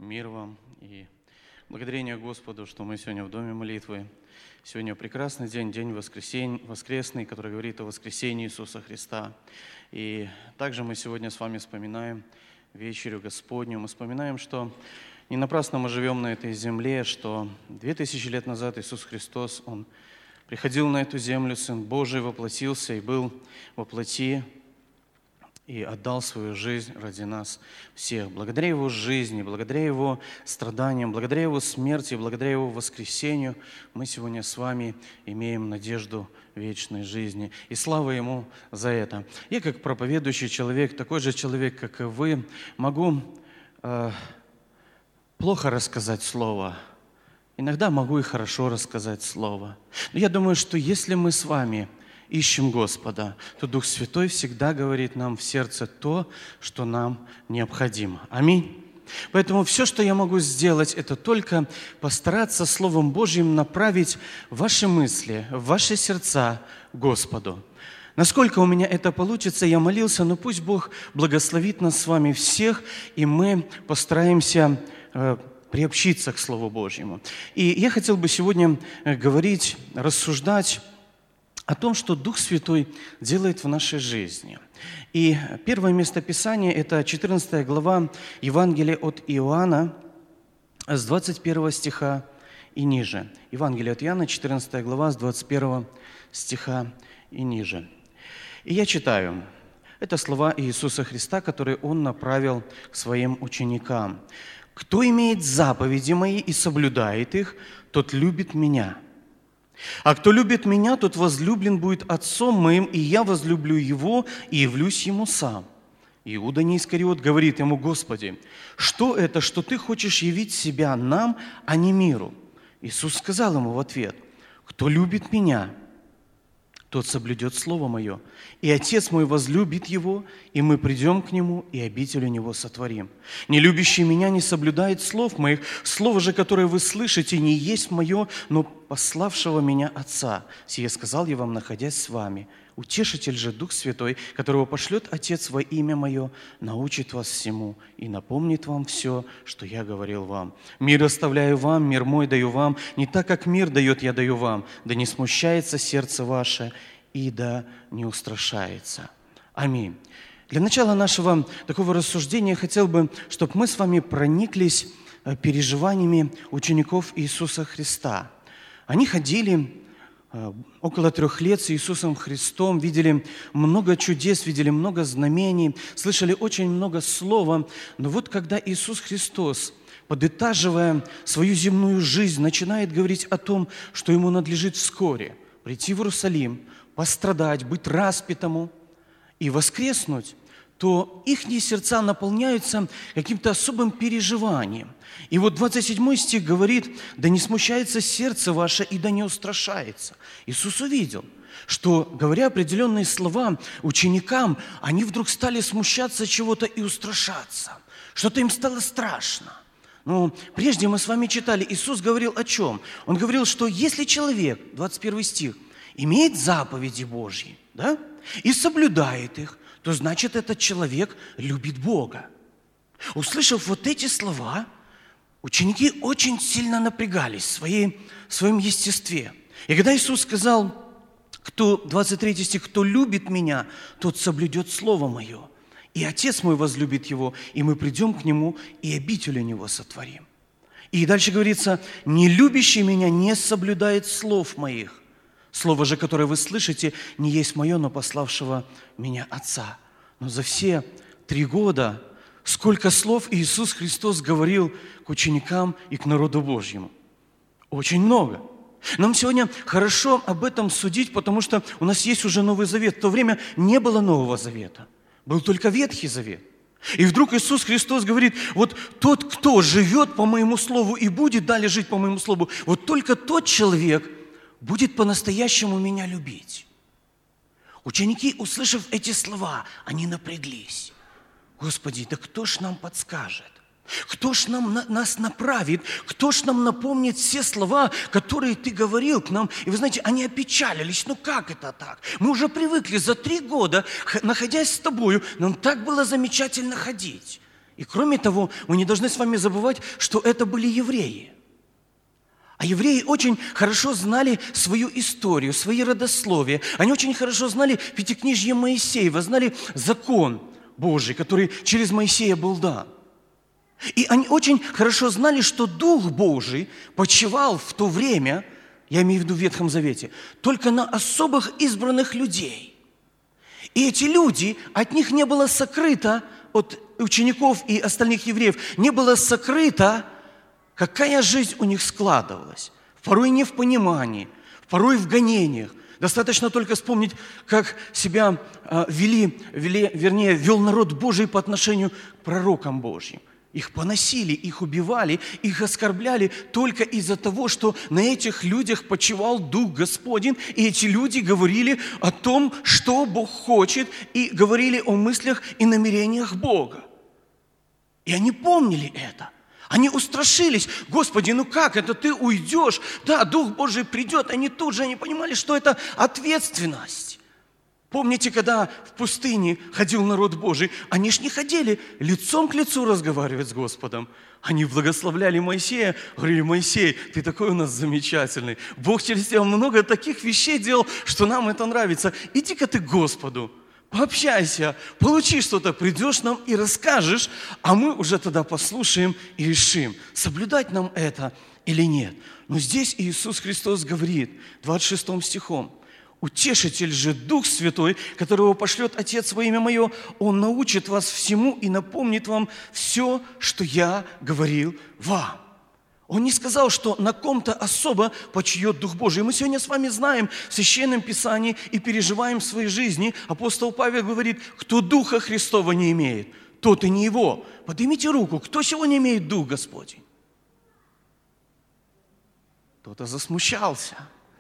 Мир вам и благодарение Господу, что мы сегодня в доме молитвы. Сегодня прекрасный день, день воскресный, который говорит о воскресении Иисуса Христа. И также мы сегодня с вами вспоминаем вечерю Господню. Мы вспоминаем, что не напрасно мы живем на этой земле, что 2000 лет назад Иисус Христос, Он приходил на эту землю, Сын Божий воплотился и был во плоти, и отдал свою жизнь ради нас всех. Благодаря Его жизни, благодаря Его страданиям, благодаря Его смерти, благодаря Его воскресению мы сегодня с вами имеем надежду вечной жизни. И слава Ему за это. Я, как проповедующий человек, такой же человек, как и вы, могу плохо рассказать Слово. Иногда могу и хорошо рассказать Слово. Но я думаю, что если мы с вами ищем Господа, то Дух Святой всегда говорит нам в сердце то, что нам необходимо. Аминь. Поэтому все, что я могу сделать, это только постараться Словом Божьим направить ваши мысли, ваши сердца к Господу. Насколько у меня это получится, я молился, но пусть Бог благословит нас с вами всех, и мы постараемся приобщиться к Слову Божьему. И я хотел бы сегодня говорить, рассуждать о том, что Дух Святой делает в нашей жизни. И первое местописание – это 14 глава Евангелия от Иоанна с 21 стиха и ниже. Евангелие от Иоанна, 14 глава, с 21 стиха и ниже. И я читаю. Это слова Иисуса Христа, которые Он направил к Своим ученикам. «Кто имеет заповеди Мои и соблюдает их, тот любит Меня. А кто любит Меня, тот возлюблен будет Отцом Моим, и Я возлюблю Его и явлюсь Ему сам». Иуда Неискариот говорит Ему: «Господи, что это, что Ты хочешь явить Себя нам, а не миру?» Иисус сказал ему в ответ: «Кто любит Меня, тот соблюдет Слово Мое, и Отец Мой возлюбит Его, и мы придем к Нему, и обитель у Него сотворим. Не любящий Меня не соблюдает слов Моих, Слово же, которое вы слышите, не есть Мое, но пославшего Меня Отца. Сие сказал я вам, находясь с вами. Утешитель же, Дух Святой, которого пошлет Отец во имя Мое, научит вас всему и напомнит вам все, что я говорил вам. Мир оставляю вам, мир мой даю вам, не так, как мир дает, я даю вам. Да не смущается сердце ваше, и да не устрашается». Аминь. Для начала нашего такого рассуждения я хотел бы, чтобы мы с вами прониклись переживаниями учеников Иисуса Христа. Они ходили около 3 лет с Иисусом Христом, видели много чудес, видели много знамений, слышали очень много слова. Но вот когда Иисус Христос, подытаживая свою земную жизнь, начинает говорить о том, что Ему надлежит вскоре прийти в Иерусалим, пострадать, быть распятому и воскреснуть, то их сердца наполняются каким-то особым переживанием. И вот 27 стих говорит: «Да не смущается сердце ваше, и да не устрашается». Иисус увидел, что, говоря определенные слова ученикам, они вдруг стали смущаться чего-то и устрашаться. Что-то им стало страшно. Но прежде мы с вами читали, Иисус говорил о чем? Он говорил, что если человек, 21 стих, имеет заповеди Божьи, да, и соблюдает их, то значит, этот человек любит Бога. Услышав вот эти слова, ученики очень сильно напрягались в своем естестве. И когда Иисус сказал, 23 стих, «Кто любит Меня, тот соблюдет Слово Мое, и Отец Мой возлюбит Его, и мы придем к Нему, и обитель у Него сотворим». И дальше говорится: «Не любящий Меня не соблюдает слов Моих. Слово же, которое вы слышите, не есть Мое, но пославшего Меня Отца». Но за все 3 года сколько слов Иисус Христос говорил к ученикам и к народу Божьему? Очень много. Нам сегодня хорошо об этом судить, потому что у нас есть уже Новый Завет. В то время не было Нового Завета. Был только Ветхий Завет. И вдруг Иисус Христос говорит: вот тот, кто живет по Моему Слову и будет далее жить по Моему Слову, вот только тот человек будет по-настоящему Меня любить. Ученики, услышав эти слова, они напряглись. Господи, да кто ж нам подскажет? Кто ж нас направит? Кто ж нам напомнит все слова, которые Ты говорил к нам? И вы знаете, они опечалились. Ну как это так? Мы уже привыкли за 3 года, находясь с Тобою, нам так было замечательно ходить. И кроме того, мы не должны с вами забывать, что это были евреи. А евреи очень хорошо знали свою историю, свои родословия. Они очень хорошо знали Пятикнижье Моисеева, знали закон Божий, который через Моисея был дан. И они очень хорошо знали, что Дух Божий почивал в то время, я имею в виду в Ветхом Завете, только на особых избранных людей. И эти люди, от них не было сокрыто, от учеников и остальных евреев, не было сокрыто, какая жизнь у них складывалась. Порой не в понимании, порой в гонениях. Достаточно только вспомнить, как себя вел народ Божий по отношению к пророкам Божьим. Их поносили, их убивали, их оскорбляли только из-за того, что на этих людях почивал Дух Господень, и эти люди говорили о том, что Бог хочет, и говорили о мыслях и намерениях Бога. И они помнили это. Они устрашились. Господи, ну как это ты уйдешь? Да, Дух Божий придет. Они тут же они понимали, что это ответственность. Помните, когда в пустыне ходил народ Божий, они ж не ходили лицом к лицу разговаривать с Господом. Они благословляли Моисея, говорили: Моисей, ты такой у нас замечательный. Бог через тебя много таких вещей делал, что нам это нравится. Иди-ка ты к Господу, пообщайся, получи что-то, придешь нам и расскажешь, а мы уже тогда послушаем и решим, соблюдать нам это или нет. Но здесь Иисус Христос говорит, 26 стихом, «Утешитель же, Дух Святой, которого пошлет Отец во имя Мое, Он научит вас всему и напомнит вам все, что Я говорил вам». Он не сказал, что на ком-то особо почиет Дух Божий. Мы сегодня с вами знаем в Священном Писании и переживаем в своей жизни. Апостол Павел говорит: кто Духа Христова не имеет, тот и не его. Поднимите руку, кто сегодня имеет Дух Господень? Кто-то засмущался.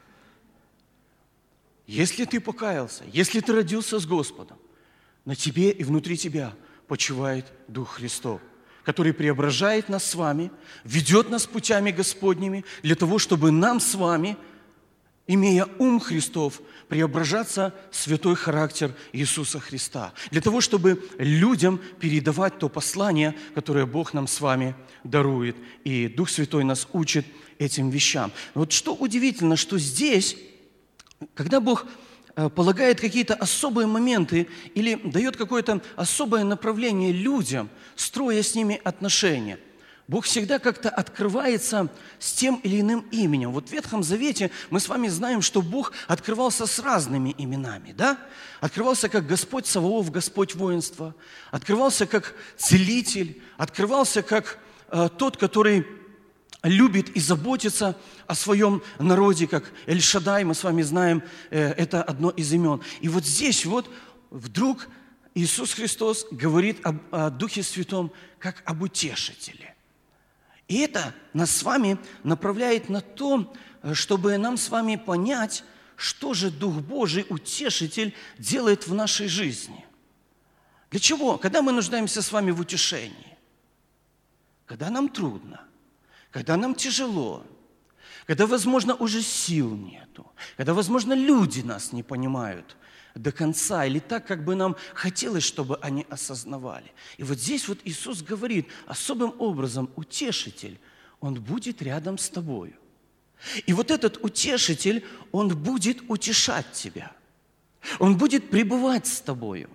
Если ты покаялся, если ты родился с Господом, на тебе и внутри тебя почивает Дух Христов, который преображает нас с вами, ведет нас путями Господними, для того, чтобы нам с вами, имея ум Христов, преображаться в святой характер Иисуса Христа, для того, чтобы людям передавать то послание, которое Бог нам с вами дарует. И Дух Святой нас учит этим вещам. Вот что удивительно, что здесь, когда Бог полагает какие-то особые моменты или дает какое-то особое направление людям, строя с ними отношения, Бог всегда как-то открывается с тем или иным именем. Вот в Ветхом Завете мы с вами знаем, что Бог открывался с разными именами, да? Открывался как Господь Саваоф, Господь воинства, открывался как Целитель, открывался как тот, который любит и заботится о своем народе, как Эль-Шадай, мы с вами знаем, это одно из имен. И вот здесь вот вдруг Иисус Христос говорит о Духе Святом как об утешителе. И это нас с вами направляет на то, чтобы нам с вами понять, что же Дух Божий, утешитель, делает в нашей жизни. Для чего? Когда мы нуждаемся с вами в утешении, когда нам трудно, когда нам тяжело, когда, возможно, уже сил нету, когда, возможно, люди нас не понимают до конца или так, как бы нам хотелось, чтобы они осознавали. И вот здесь вот Иисус говорит особым образом: утешитель, Он будет рядом с тобою. И вот этот утешитель, Он будет утешать тебя. Он будет пребывать с тобою.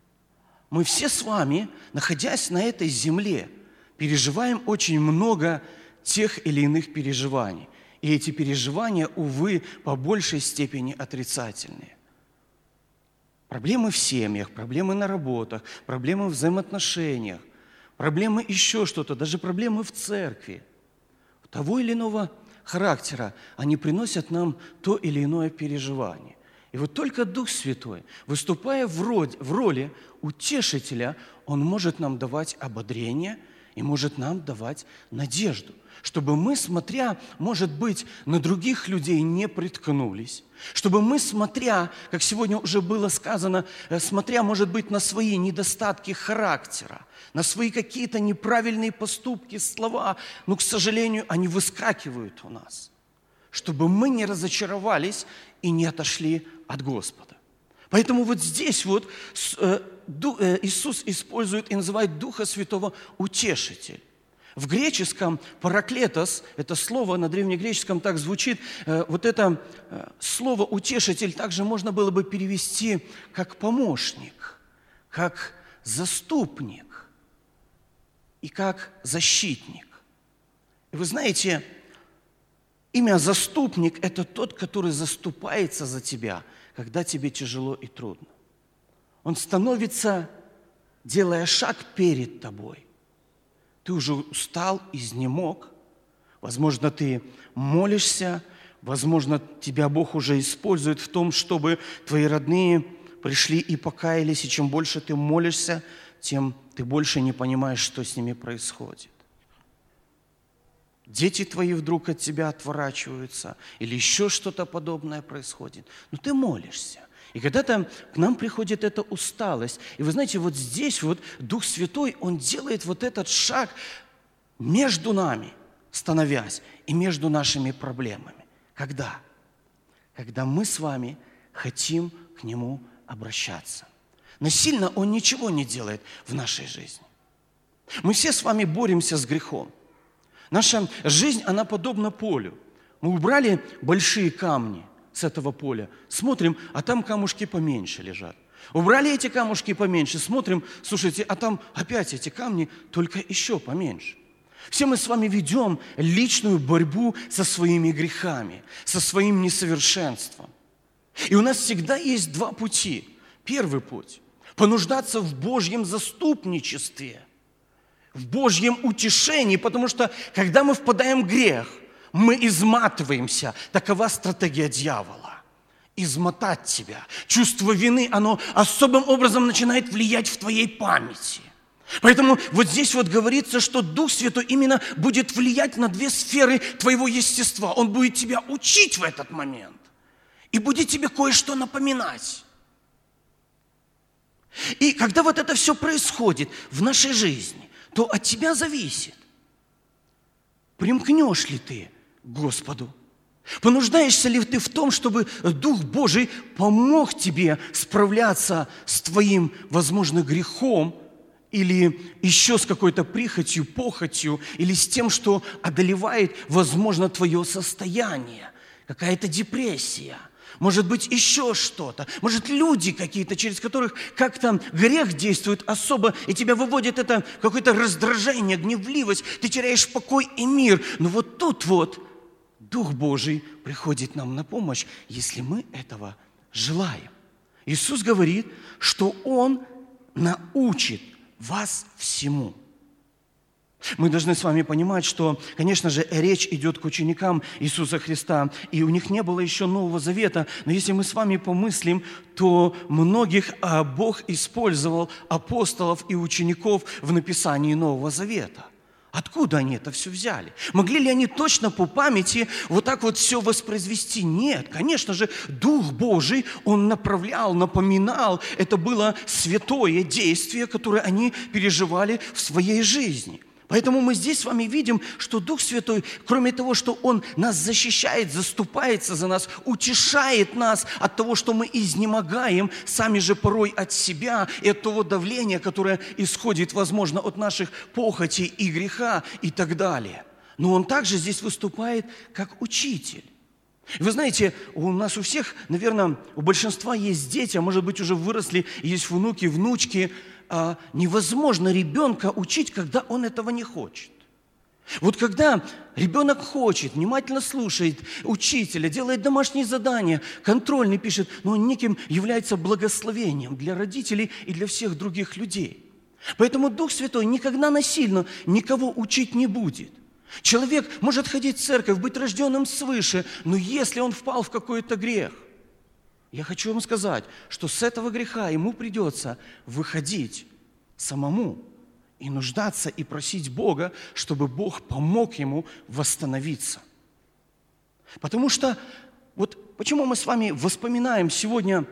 Мы все с вами, находясь на этой земле, переживаем очень много тех или иных переживаний. И эти переживания, увы, по большей степени отрицательные. Проблемы в семьях, проблемы на работах, проблемы в взаимоотношениях, проблемы еще что-то, даже проблемы в церкви. Того или иного характера они приносят нам то или иное переживание. И вот только Дух Святой, выступая в роли утешителя, Он может нам давать ободрение и может нам давать надежду, чтобы мы, смотря, может быть, на других людей не приткнулись, чтобы мы, смотря, как сегодня уже было сказано, смотря, может быть, на свои недостатки характера, на свои какие-то неправильные поступки, слова, но, к сожалению, они выскакивают у нас, чтобы мы не разочаровались и не отошли от Господа. Поэтому вот здесь вот Иисус использует и называет Духа Святого утешитель. В греческом «параклетос», это слово на древнегреческом так звучит, вот это слово «утешитель» также можно было бы перевести как помощник, как заступник и как защитник. И вы знаете, имя «заступник» – это тот, который заступается за тебя, когда тебе тяжело и трудно. Он становится, делая шаг перед тобой. Ты уже устал, изнемог. Возможно, ты молишься. Возможно, тебя Бог уже использует в том, чтобы твои родные пришли и покаялись. И чем больше ты молишься, тем ты больше не понимаешь, что с ними происходит. Дети твои вдруг от тебя отворачиваются. Или еще что-то подобное происходит. Но ты молишься. И когда-то к нам приходит эта усталость. И вы знаете, вот здесь вот Дух Святой, Он делает вот этот шаг между нами, становясь, и между нашими проблемами. Когда? Когда мы с вами хотим к Нему обращаться. Насильно Он ничего не делает в нашей жизни. Мы все с вами боремся с грехом. Наша жизнь, она подобна полю. Мы убрали большие камни с этого поля, смотрим, а там камушки поменьше лежат. Убрали эти камушки поменьше, смотрим, слушайте, а там опять эти камни, только еще поменьше. Все мы с вами ведем личную борьбу со своими грехами, со своим несовершенством. И у нас всегда есть два пути. Первый путь – понуждаться в Божьем заступничестве, в Божьем утешении, потому что, когда мы впадаем в грех, мы изматываемся. Такова стратегия дьявола. Измотать тебя. Чувство вины, оно особым образом начинает влиять в твоей памяти. Поэтому вот здесь вот говорится, что Дух Святой именно будет влиять на две сферы твоего естества. Он будет тебя учить в этот момент. И будет тебе кое-что напоминать. И когда вот это все происходит в нашей жизни, то от тебя зависит, примкнешь ли ты к Господу. Понуждаешься ли ты в том, чтобы Дух Божий помог тебе справляться с твоим, возможно, грехом или еще с какой-то прихотью, похотью, или с тем, что одолевает, возможно, твое состояние, какая-то депрессия, может быть, еще что-то, может, люди какие-то, через которых как-то грех действует особо, и тебя выводит это какое-то раздражение, гневливость, ты теряешь покой и мир. Но вот тут вот Дух Божий приходит нам на помощь, если мы этого желаем. Иисус говорит, что Он научит вас всему. Мы должны с вами понимать, что, конечно же, речь идет к ученикам Иисуса Христа, и у них не было еще Нового Завета, но если мы с вами помыслим, то многих Бог использовал апостолов и учеников в написании Нового Завета. Откуда они это все взяли? Могли ли они точно по памяти вот так вот все воспроизвести? Нет, конечно же, Дух Божий, Он направлял, напоминал. Это было святое действие, которое они переживали в своей жизни. Поэтому мы здесь с вами видим, что Дух Святой, кроме того, что Он нас защищает, заступается за нас, утешает нас от того, что мы изнемогаем, сами же порой от себя и от того давления, которое исходит, возможно, от наших похотей и греха и так далее. Но Он также здесь выступает как учитель. Вы знаете, у нас у всех, наверное, у большинства есть дети, а может быть уже выросли, есть внуки, внучки. Невозможно ребенка учить, когда он этого не хочет. Вот когда ребенок хочет, внимательно слушает учителя, делает домашние задания, контрольный пишет, но он неким является благословением для родителей и для всех других людей. Поэтому Дух Святой никогда насильно никого учить не будет. Человек может ходить в церковь, быть рожденным свыше, но если он впал в какой-то грех, я хочу вам сказать, что с этого греха ему придется выходить самому и нуждаться и просить Бога, чтобы Бог помог ему восстановиться. Потому что, вот почему мы с вами вспоминаем сегодня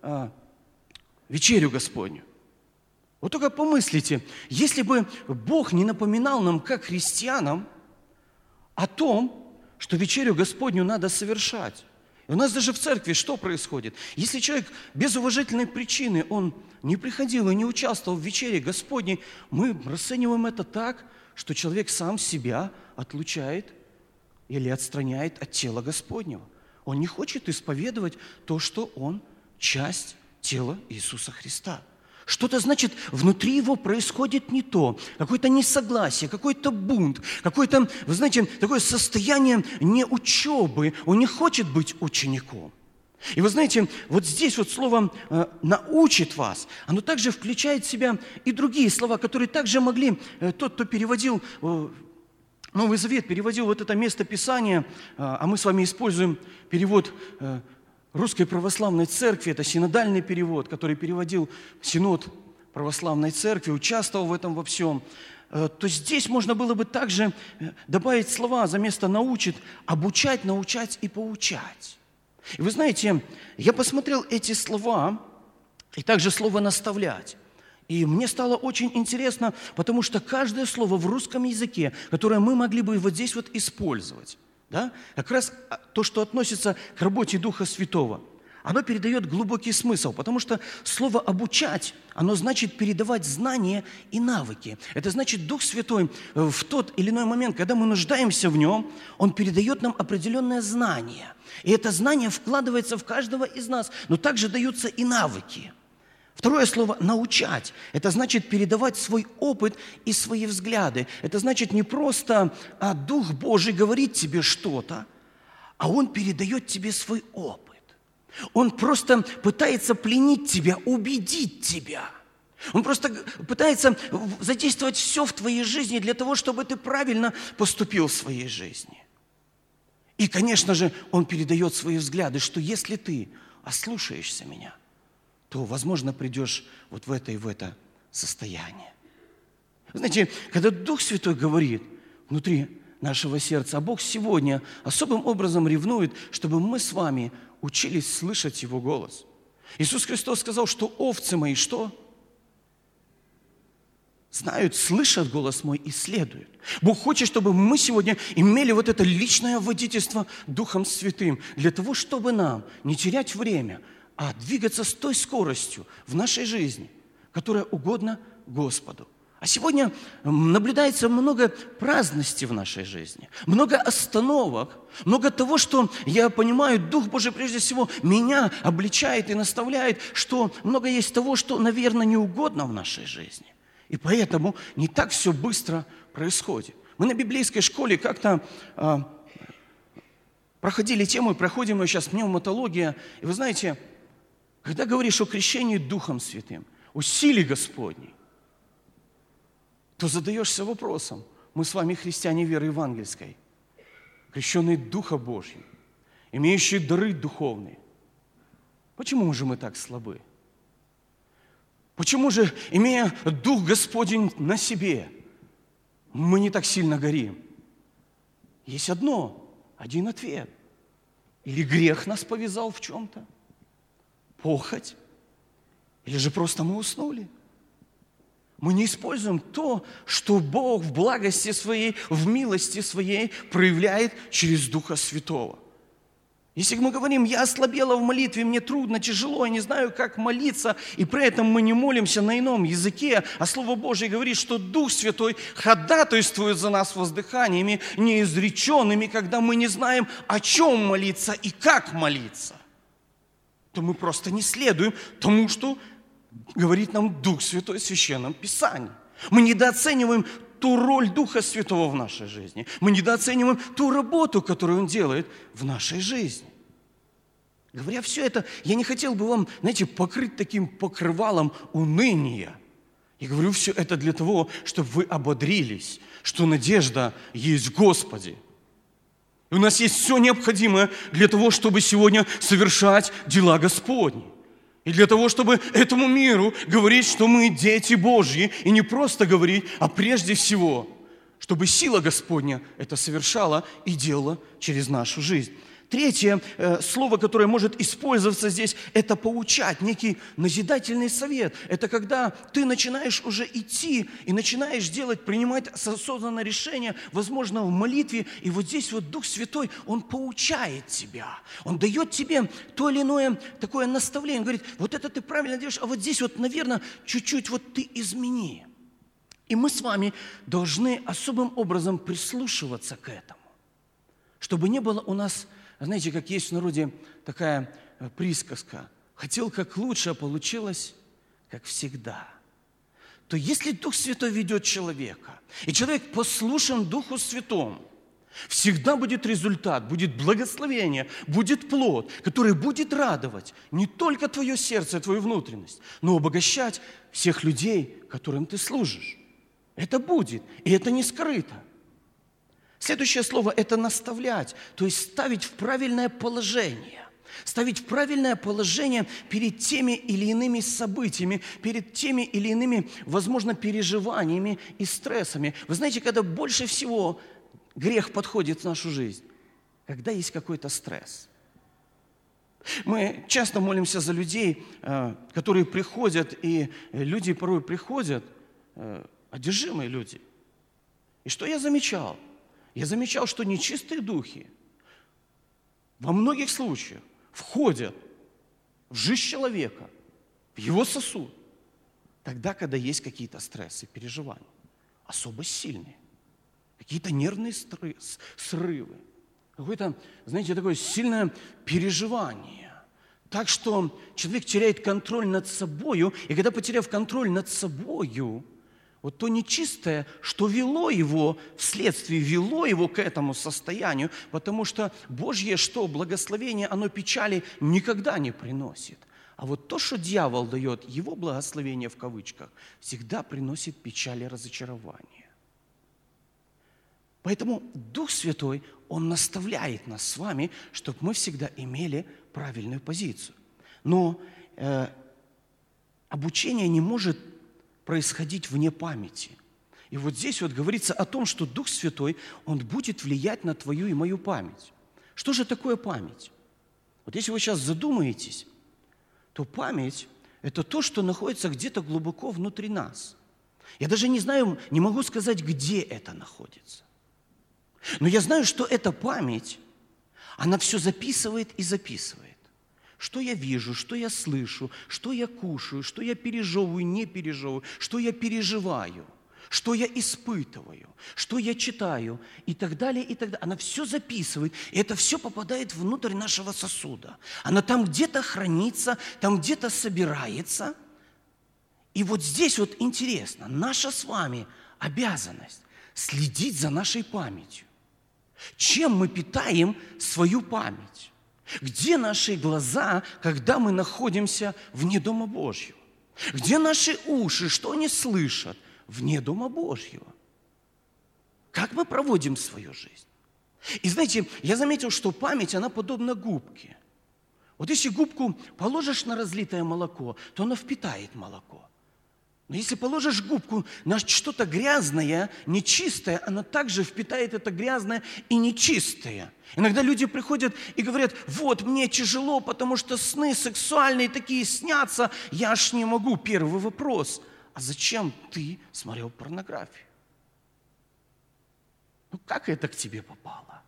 вечерю Господню? Вот только помыслите, если бы Бог не напоминал нам, как христианам, о том, что вечерю Господню надо совершать. И у нас даже в церкви что происходит? Если человек без уважительной причины, он не приходил и не участвовал в вечере Господней, мы расцениваем это так, что человек сам себя отлучает или отстраняет от тела Господнего. Он не хочет исповедовать то, что он часть тела Иисуса Христа. Что-то, значит, внутри его происходит не то, какое-то несогласие, какой-то бунт, какое-то, вы знаете, такое состояние неучебы. Он не хочет быть учеником. И вы знаете, вот здесь вот слово «научит вас», оно также включает в себя и другие слова, которые также могли, тот, кто переводил Новый Завет, переводил вот это место Писания, а мы с вами используем перевод Русской Православной Церкви, это синодальный перевод, который переводил Синод Православной Церкви, участвовал в этом во всем, то здесь можно было бы также добавить слова за место «научит», обучать, научать и поучать. И вы знаете, я посмотрел эти слова, и также слово «наставлять». И мне стало очень интересно, потому что каждое слово в русском языке, которое мы могли бы вот здесь вот использовать, да, как раз то, что относится к работе Духа Святого, оно передает глубокий смысл, потому что слово «обучать», оно значит передавать знания и навыки. Это значит, Дух Святой в тот или иной момент, когда мы нуждаемся в Нем, Он передает нам определенное знание. И это знание вкладывается в каждого из нас, но также даются и навыки. Второе слово «научать» – это значит передавать свой опыт и свои взгляды. Это значит не просто Дух Божий говорит тебе что-то, а Он передает тебе свой опыт. Он просто пытается пленить тебя, убедить тебя. Он просто пытается задействовать все в твоей жизни для того, чтобы ты правильно поступил в своей жизни. И, конечно же, Он передает свои взгляды, что если ты ослушаешься меня, то, возможно, придешь вот в это состояние. Знаете, когда Дух Святой говорит внутри нашего сердца, а Бог сегодня особым образом ревнует, чтобы мы с вами учились слышать Его голос. Иисус Христос сказал, что овцы мои что? Знают, слышат голос мой и следуют. Бог хочет, чтобы мы сегодня имели вот это личное водительство Духом Святым, для того, чтобы нам не терять время, а двигаться с той скоростью в нашей жизни, которая угодна Господу. А сегодня наблюдается много праздности в нашей жизни, много остановок, много того, что, я понимаю, Дух Божий прежде всего меня обличает и наставляет, что много есть того, что, наверное, не угодно в нашей жизни. И поэтому не так все быстро происходит. Мы на библейской школе как-то проходили тему, и проходим ее сейчас, пневматология. И вы знаете, когда говоришь о крещении Духом Святым, о силе Господней, то задаешься вопросом, мы с вами христиане веры евангельской, крещенные Духа Божьим, имеющие дары духовные. Почему же мы так слабы? Почему же, имея Дух Господень на себе, мы не так сильно горим? Есть один ответ. Или грех нас повязал в чем-то? Похоть? Или же просто мы уснули? Мы не используем то, что Бог в благости Своей, в милости Своей проявляет через Духа Святого. Если мы говорим, я ослабела в молитве, мне трудно, тяжело, я не знаю, как молиться, и при этом мы не молимся на ином языке, а Слово Божие говорит, что Дух Святой ходатайствует за нас воздыханиями неизреченными, когда мы не знаем, о чем молиться и как молиться, то мы просто не следуем тому, что говорит нам Дух Святой в Священном Писании. Мы недооцениваем ту роль Духа Святого в нашей жизни. Мы недооцениваем ту работу, которую Он делает в нашей жизни. Говоря все это, я не хотел бы вам, знаете, покрыть таким покрывалом уныния. Я говорю все это для того, чтобы вы ободрились, что надежда есть в Господе. И у нас есть все необходимое для того, чтобы сегодня совершать дела Господни. И для того, чтобы этому миру говорить, что мы дети Божьи, и не просто говорить, а прежде всего, чтобы сила Господня это совершала и делала через нашу жизнь. Третье слово, которое может использоваться здесь, это поучать, некий назидательный совет. Это когда ты начинаешь уже идти и начинаешь принимать осознанное решение, возможно, в молитве. И вот здесь вот Дух Святой, Он поучает тебя. Он дает тебе то или иное такое наставление. Он говорит, вот это ты правильно делаешь, а вот здесь вот, наверное, чуть-чуть вот ты измени. И мы с вами должны особым образом прислушиваться к этому, чтобы не было у нас... Знаете, как есть в народе такая присказка: «Хотел как лучше, а получилось как всегда». То если Дух Святой ведет человека, и человек послушен Духу Святому, всегда будет результат, будет благословение, будет плод, который будет радовать не только твое сердце, твою внутренность, но обогащать всех людей, которым ты служишь. Это будет, и это не скрыто. Следующее слово – это наставлять, то есть ставить в правильное положение. Ставить в правильное положение перед теми или иными событиями, перед теми или иными, возможно, переживаниями и стрессами. Вы знаете, когда больше всего грех подходит в нашу жизнь? Когда есть какой-то стресс. Мы часто молимся за людей, которые приходят, и люди порой приходят, одержимые люди. И что я замечал? Я замечал, что нечистые духи во многих случаях входят в жизнь человека, в его сосуд, тогда, когда есть какие-то стрессы, переживания, особо сильные, какие-то нервные срывы, какое-то, знаете, такое сильное переживание. Так что человек теряет контроль над собою, и когда, потеряв контроль над собою, вот то нечистое, что вело его к этому состоянию, потому что Божье благословение, оно печали никогда не приносит. А вот то, что дьявол дает, его благословение в кавычках, всегда приносит печаль и разочарование. Поэтому Дух Святой, Он наставляет нас с вами, чтобы мы всегда имели правильную позицию. Но обучение не может происходить вне памяти. И вот здесь вот говорится о том, что Дух Святой, Он будет влиять на твою и мою память. Что же такое память? Вот если вы сейчас задумаетесь, то память – это то, что находится где-то глубоко внутри нас. Я даже не знаю, не могу сказать, где это находится. Но я знаю, что эта память, она все записывает и записывает. Что я вижу, что я слышу, что я кушаю, что я пережевываю, не пережевываю, что я переживаю, что я испытываю, что я читаю и так далее, и так далее. Она все записывает, и это все попадает внутрь нашего сосуда. Она там где-то хранится, там где-то собирается. И вот здесь вот интересно, наша с вами обязанность следить за нашей памятью. Чем мы питаем свою память? Где наши глаза, когда мы находимся вне Дома Божьего? Где наши уши, что они слышат вне Дома Божьего? Как мы проводим свою жизнь? И знаете, я заметил, что память, она подобна губке. Вот если губку положишь на разлитое молоко, то она впитает молоко. Но если положишь губку на что-то грязное, нечистое, она также впитает это грязное и нечистое. Иногда люди приходят и говорят: вот, мне тяжело, потому что сны сексуальные такие снятся, я аж не могу. Первый вопрос: а зачем ты смотрел порнографию? Ну, как это к тебе попало?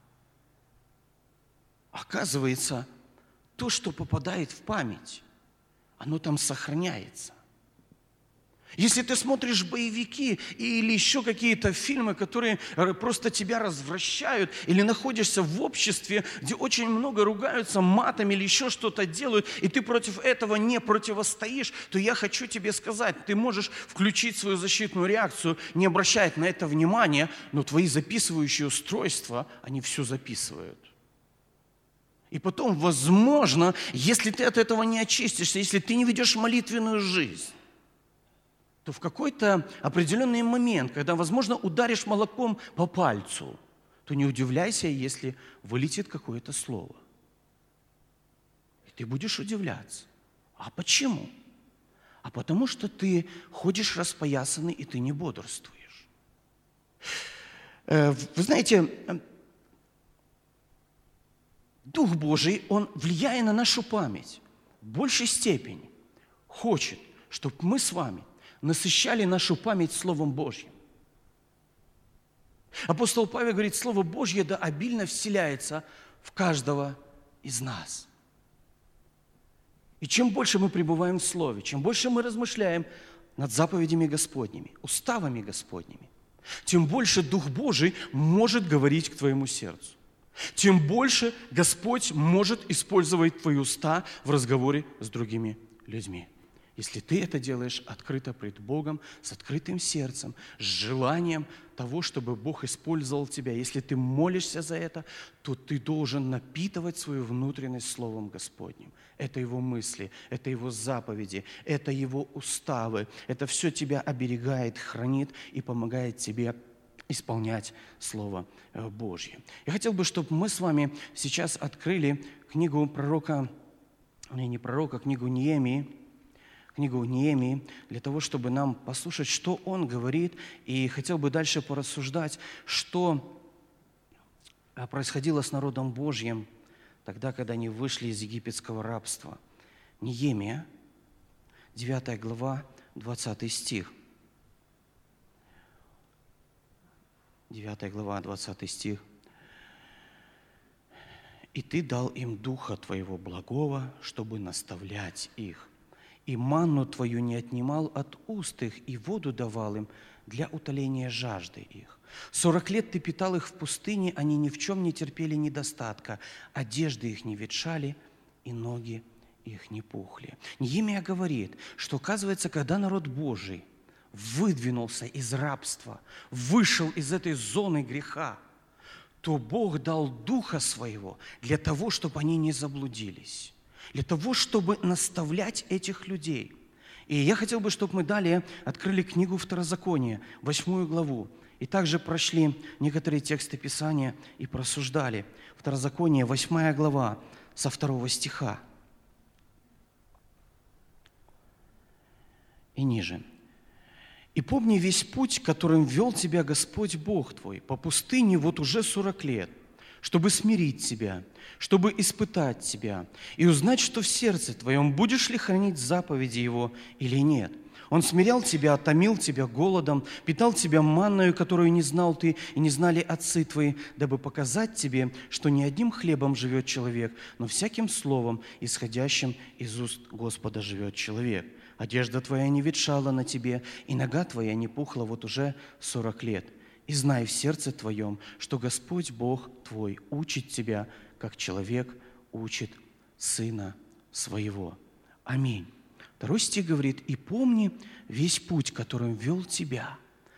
Оказывается, то, что попадает в память, оно там сохраняется. Если ты смотришь боевики или еще какие-то фильмы, которые просто тебя развращают, или находишься в обществе, где очень много ругаются матами или еще что-то делают, и ты против этого не противостоишь, то я хочу тебе сказать, ты можешь включить свою защитную реакцию, не обращать на это внимания, но твои записывающие устройства, они все записывают. И потом, возможно, если ты от этого не очистишься, если ты не ведешь молитвенную жизнь, то в какой-то определенный момент, когда, возможно, ударишь молоком по пальцу, то не удивляйся, если вылетит какое-то слово. И ты будешь удивляться. А почему? А потому что ты ходишь распоясанный, и ты не бодрствуешь. Вы знаете, Дух Божий, Он, влияя на нашу память, в большей степени хочет, чтобы мы с вами насыщали нашу память Словом Божьим. Апостол Павел говорит, Слово Божье да обильно вселяется в каждого из нас. И чем больше мы пребываем в Слове, чем больше мы размышляем над заповедями Господними, уставами Господними, тем больше Дух Божий может говорить к твоему сердцу. Тем больше Господь может использовать твои уста в разговоре с другими людьми. Если ты это делаешь открыто пред Богом, с открытым сердцем, с желанием того, чтобы Бог использовал тебя, если ты молишься за это, то ты должен напитывать свою внутренность Словом Господним. Это Его мысли, это Его заповеди, это Его уставы. Это все тебя оберегает, хранит и помогает тебе исполнять Слово Божье. Я хотел бы, чтобы мы с вами сейчас открыли книгу книгу Неемии, для того, чтобы нам послушать, что он говорит, и хотел бы дальше порассуждать, что происходило с народом Божьим тогда, когда они вышли из египетского рабства. Неемия, 9 глава, 20 стих. 9 глава, 20 стих. «И ты дал им духа твоего благого, чтобы наставлять их. И манну твою не отнимал от уст их, и воду давал им для утоления жажды их. 40 лет ты питал их в пустыне, они ни в чем не терпели недостатка, одежды их не ветшали, и ноги их не пухли». Неемия говорит, что, оказывается, когда народ Божий выдвинулся из рабства, вышел из этой зоны греха, то Бог дал Духа Своего для того, чтобы они не заблудились, для того, чтобы наставлять этих людей. И я хотел бы, чтобы мы далее открыли книгу Второзакония, 8 главу, и также прошли некоторые тексты Писания и просуждали. Второзаконие, 8 глава, со 2 стиха и ниже. «И помни весь путь, которым вел тебя Господь Бог твой по пустыне вот уже 40 лет, чтобы смирить тебя, чтобы испытать тебя и узнать, что в сердце твоем, будешь ли хранить заповеди Его или нет. Он смирял тебя, томил тебя голодом, питал тебя манною, которую не знал ты и не знали отцы твои, дабы показать тебе, что не одним хлебом живет человек, но всяким словом, исходящим из уст Господа, живет человек. Одежда твоя не ветшала на тебе, и нога твоя не пухла вот уже 40 лет. И знай в сердце твоем, что Господь Бог твой учит тебя, как человек учит сына своего». Аминь. 2 стих говорит: «И помни весь путь, которым вел тебя».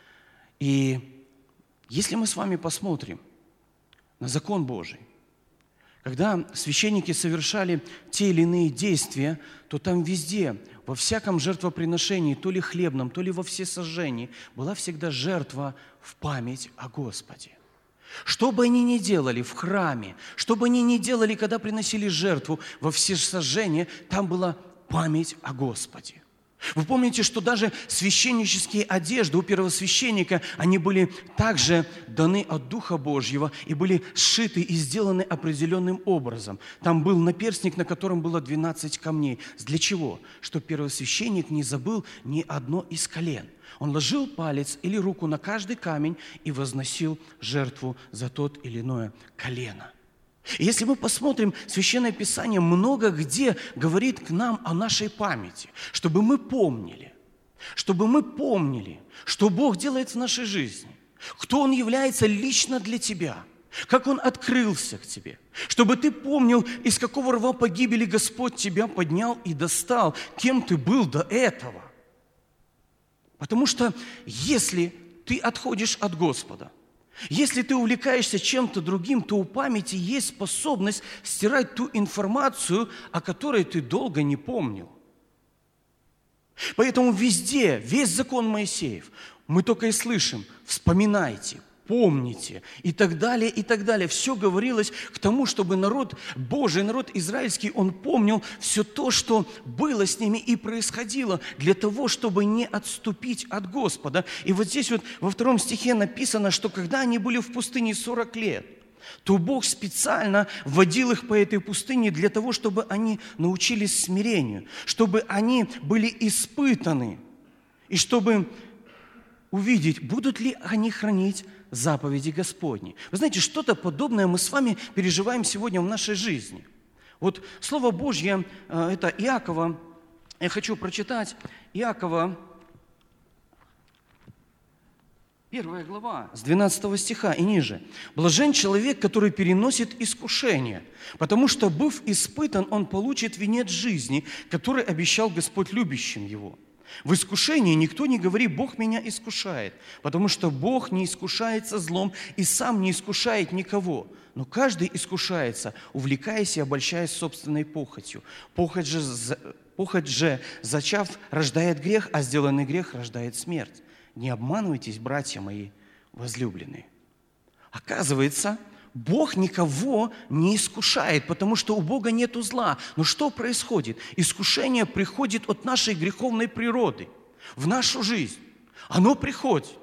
И если мы с вами посмотрим на закон Божий, когда священники совершали те или иные действия, то там везде, во всяком жертвоприношении, то ли хлебном, то ли во всесожжении, была всегда жертва в память о Господе. Что бы они ни делали в храме, что бы они ни делали, когда приносили жертву во всесожжение, там была память о Господе. Вы помните, что даже священнические одежды у первосвященника, они были также даны от Духа Божьего и были сшиты и сделаны определенным образом. Там был наперстник, на котором было 12 камней. Для чего? Чтобы первосвященник не забыл ни одно из колен. Он ложил палец или руку на каждый камень и возносил жертву за тот или иное колено. И если мы посмотрим, Священное Писание много где говорит к нам о нашей памяти, чтобы мы помнили, что Бог делает в нашей жизни, кто Он является лично для тебя, как Он открылся к тебе, чтобы ты помнил, из какого рва погибели Господь тебя поднял и достал, кем ты был до этого. Потому что если ты отходишь от Господа, если ты увлекаешься чем-то другим, то у памяти есть способность стирать ту информацию, о которой ты долго не помнил. Поэтому везде, весь закон Моисеев, мы только и слышим: вспоминайте, помните и так далее, и так далее. Все говорилось к тому, чтобы народ Божий, народ израильский, он помнил все то, что было с ними и происходило, для того, чтобы не отступить от Господа. И вот здесь вот во 2 стихе написано, что когда они были в пустыне 40 лет, то Бог специально вводил их по этой пустыне для того, чтобы они научились смирению, чтобы они были испытаны, и чтобы увидеть, будут ли они хранить заповеди Господни. Вы знаете, что-то подобное мы с вами переживаем сегодня в нашей жизни. Вот Слово Божье, это Иакова, я хочу прочитать Иакова, 1 глава, с 12 стиха и ниже. «Блажен человек, который переносит искушение, потому что, быв испытан, он получит венец жизни, который обещал Господь любящим его. В искушении никто не говорит: Бог меня искушает, потому что Бог не искушается злом и сам не искушает никого. Но каждый искушается, увлекаясь и обольщаясь собственной похотью. Похоть же, зачав, рождает грех, а сделанный грех рождает смерть. Не обманывайтесь, братья мои возлюбленные». Оказывается, Бог никого не искушает, потому что у Бога нету зла. Но что происходит? Искушение приходит от нашей греховной природы в нашу жизнь. Оно приходит.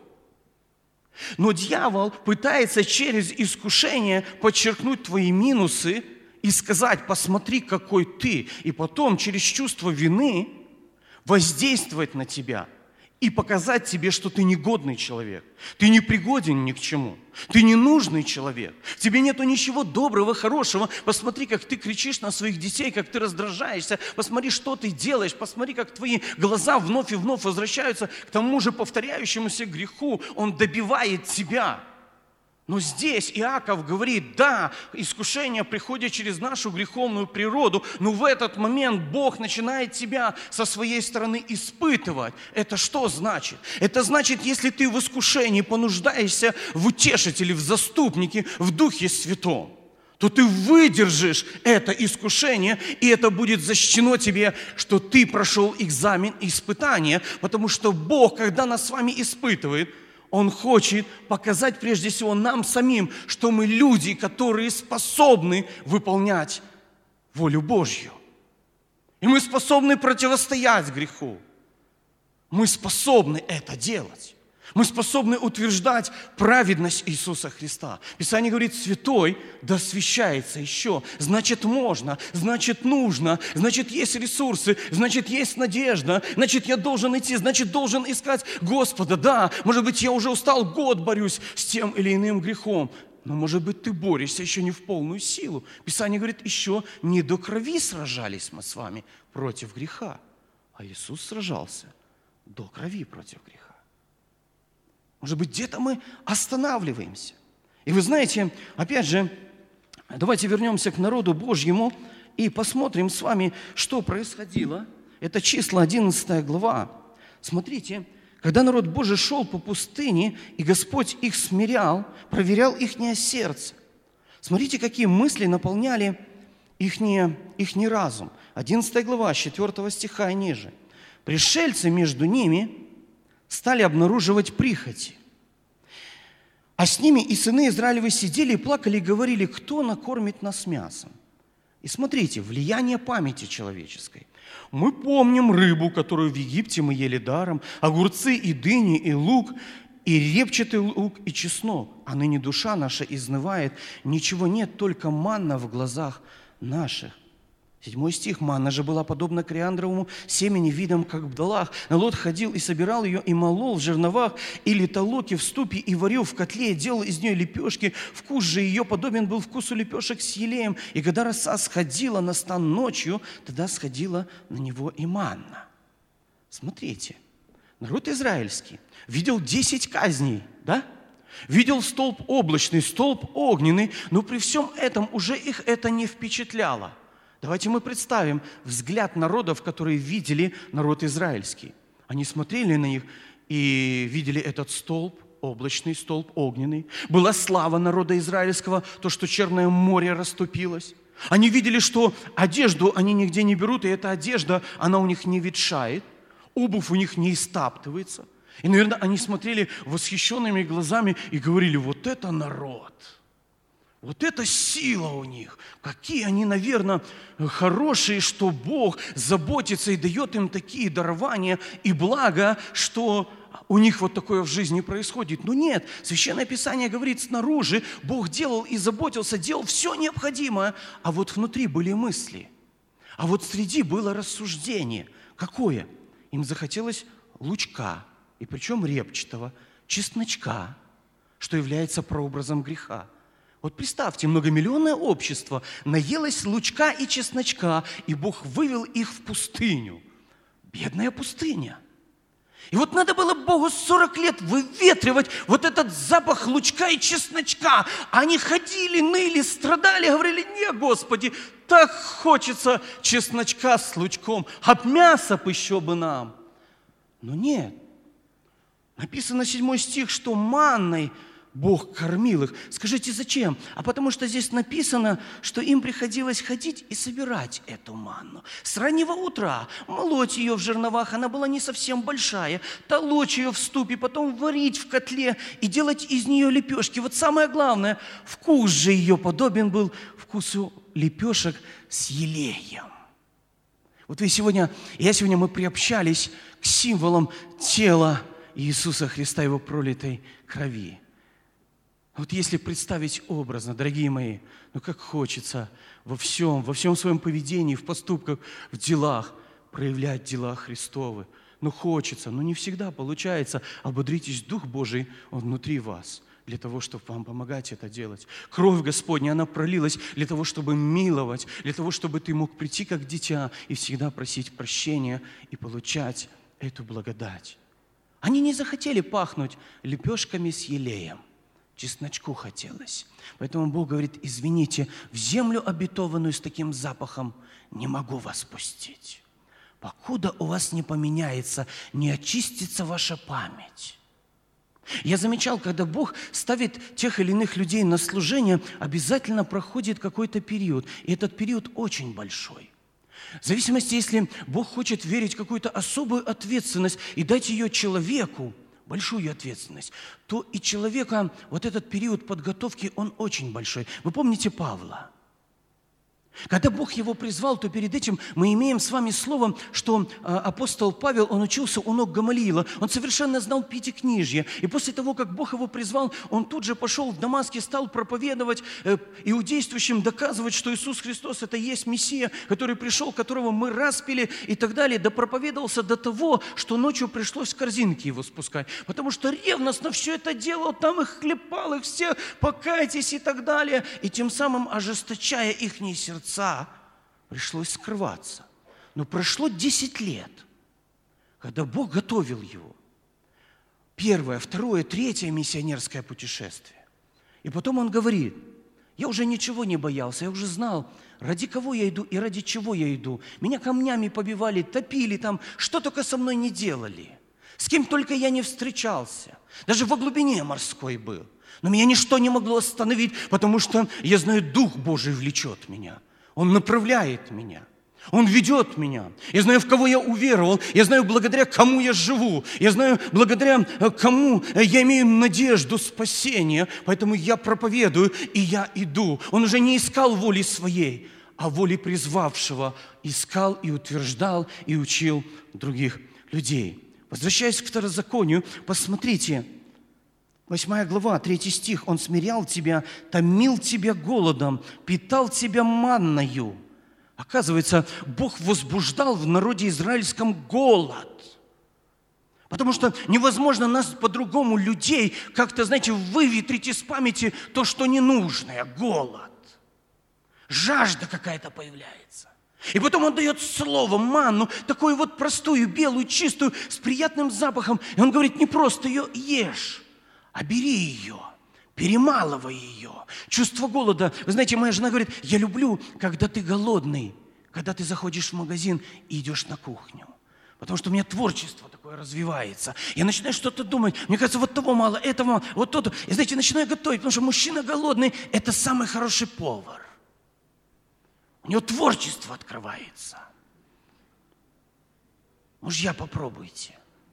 Но дьявол пытается через искушение подчеркнуть твои минусы и сказать: посмотри, какой ты. И потом через чувство вины воздействовать на тебя и показать тебе, что ты негодный человек, ты не пригоден ни к чему, ты ненужный человек, в тебе нету ничего доброго, хорошего. Посмотри, как ты кричишь на своих детей, как ты раздражаешься, посмотри, что ты делаешь, посмотри, как твои глаза вновь и вновь возвращаются к тому же повторяющемуся греху, он добивает тебя. Но здесь Иаков говорит: да, искушение приходит через нашу греховную природу, но в этот момент Бог начинает тебя со своей стороны испытывать. Это что значит? Это значит, если ты в искушении понуждаешься в утешителе, в заступнике, в Духе Святом, то ты выдержишь это искушение, и это будет защищено тебе, что ты прошел экзамен испытания, потому что Бог, когда нас с вами испытывает, Он хочет показать прежде всего нам самим, что мы люди, которые способны выполнять волю Божью. И мы способны противостоять греху. Мы способны это делать. Мы способны утверждать праведность Иисуса Христа. Писание говорит: святой да освящается еще. Значит, можно, значит, нужно, значит, есть ресурсы, значит, есть надежда, значит, я должен идти, значит, должен искать Господа. Да, может быть, я уже устал, год борюсь с тем или иным грехом, но, может быть, ты борешься еще не в полную силу. Писание говорит: еще не до крови сражались мы с вами против греха, а Иисус сражался до крови против греха. Может быть, где-то мы останавливаемся. И вы знаете, опять же, давайте вернемся к народу Божьему и посмотрим с вами, что происходило. Это Числа, 11 глава. Смотрите, когда народ Божий шел по пустыне, и Господь их смирял, проверял ихнее сердце. Смотрите, какие мысли наполняли ихний разум. 11 глава, 4 стиха и ниже. «Пришельцы между ними стали обнаруживать прихоти. А с ними и сыны Израилевы сидели и плакали, и говорили: кто накормит нас мясом?» И смотрите, влияние памяти человеческой. Мы помним рыбу, которую в Египте мы ели даром, огурцы и дыни, и лук, и репчатый лук, и чеснок. А ныне душа наша изнывает, ничего нет, только манна в глазах наших. 7 стих. «Манна же была подобна кориандровому семени, видом как в долах. Народ ходил и собирал ее, и молол в жерновах, или толоки в ступе, и варил в котле, и делал из нее лепешки. Вкус же ее подобен был вкусу лепешек с елеем. И когда роса сходила на стан ночью, тогда сходила на него и манна». Смотрите, народ израильский видел 10 казней, да? Видел столб облачный, столб огненный, но при всем этом уже их это не впечатляло. Давайте мы представим взгляд народов, которые видели народ израильский. Они смотрели на них и видели этот столб облачный, столб огненный. Была слава народа израильского, то, что Черное море расступилось. Они видели, что одежду они нигде не берут, и эта одежда, она у них не ветшает, обувь у них не истаптывается. И, наверное, они смотрели восхищенными глазами и говорили: вот это народ! Вот это сила у них! Какие они, наверное, хорошие, что Бог заботится и дает им такие дарования и блага, что у них вот такое в жизни происходит. Но нет, Священное Писание говорит, снаружи Бог делал и заботился, делал все необходимое, а вот внутри были мысли. А вот среди было рассуждение. Какое? Им захотелось лучка, и причем репчатого, чесночка, что является прообразом греха. Вот представьте, многомиллионное общество наелось лучка и чесночка, и Бог вывел их в пустыню. Бедная пустыня. И вот надо было Богу 40 лет выветривать вот этот запах лучка и чесночка. Они ходили, ныли, страдали, говорили: нет, Господи, так хочется чесночка с лучком, а мясо бы еще бы нам. Но нет. Написано 7 стих, что манной Бог кормил их. Скажите, зачем? А потому что здесь написано, что им приходилось ходить и собирать эту манну. С раннего утра молоть ее в жерновах, она была не совсем большая, толочь ее в ступе, потом варить в котле и делать из нее лепешки. Вот самое главное, вкус же ее подобен был вкусу лепешек с елеем. Вот я сегодня, мы приобщались к символам тела Иисуса Христа, Его пролитой крови. Вот если представить образно, дорогие мои, как хочется во всем своем поведении, в поступках, в делах проявлять дела Христовы. Хочется, но не всегда получается. Ободритесь, Дух Божий, Он внутри вас, для того, чтобы вам помогать это делать. Кровь Господня, она пролилась для того, чтобы миловать, для того, чтобы ты мог прийти как дитя и всегда просить прощения и получать эту благодать. Они не захотели пахнуть лепешками с елеем. Чесночку хотелось. Поэтому Бог говорит: извините, в землю обетованную с таким запахом не могу вас пустить. Покуда у вас не поменяется, не очистится ваша память. Я замечал, когда Бог ставит тех или иных людей на служение, обязательно проходит какой-то период. И этот период очень большой. В зависимости, если Бог хочет верить в какую-то особую ответственность и дать ее человеку, большую ответственность, то и человека вот этот период подготовки, он очень большой. Вы помните Павла? Когда Бог его призвал, то перед этим мы имеем с вами слово, что апостол Павел, он учился у ног Гамалиила, он совершенно знал пятикнижье. И после того, как Бог его призвал, он тут же пошел в Дамаске, стал проповедовать иудействующим, доказывать, что Иисус Христос – это и есть Мессия, который пришел, которого мы распяли и так далее. Да проповедовался до того, что ночью пришлось в корзинке его спускать, потому что ревностно все это делал, там их хлепал, их всех, покайтесь и так далее. И тем самым, ожесточая ихние сердца, пришлось скрываться. Но прошло 10 лет, когда Бог готовил его. 1, 2, 3 миссионерское путешествие. И потом он говорит: я уже ничего не боялся, я уже знал, ради кого я иду и ради чего я иду. Меня камнями побивали, топили там, что только со мной не делали. С кем только я не встречался. Даже во глубине морской был. Но меня ничто не могло остановить, потому что я знаю, Дух Божий влечет меня. Он направляет меня. Он ведет меня. Я знаю, в кого я уверовал. Я знаю, благодаря кому я живу. Я знаю, благодаря кому я имею надежду спасения. Поэтому я проповедую, и я иду. Он уже не искал воли своей, а воли призвавшего. Искал и утверждал, и учил других людей. Возвращаясь к Второзаконию, посмотрите, 8 глава, 3 стих. «Он смирял тебя, томил тебя голодом, питал тебя манною». Оказывается, Бог возбуждал в народе израильском голод. Потому что невозможно нас по-другому, людей, как-то, знаете, выветрить из памяти то, что ненужное. Голод. Жажда какая-то появляется. И потом он дает слово, манну, такую вот простую, белую, чистую, с приятным запахом. И он говорит: не просто ее ешь, а бери ее, перемалывай ее. Чувство голода. Вы знаете, моя жена говорит: я люблю, когда ты голодный, когда ты заходишь в магазин и идешь на кухню. Потому что у меня творчество такое развивается. Я начинаю что-то думать. Мне кажется, вот того мало, этого мало, вот то-то. И знаете, начинаю готовить, потому что мужчина голодный – это самый хороший повар. У него творчество открывается. Мужья, попробуйте.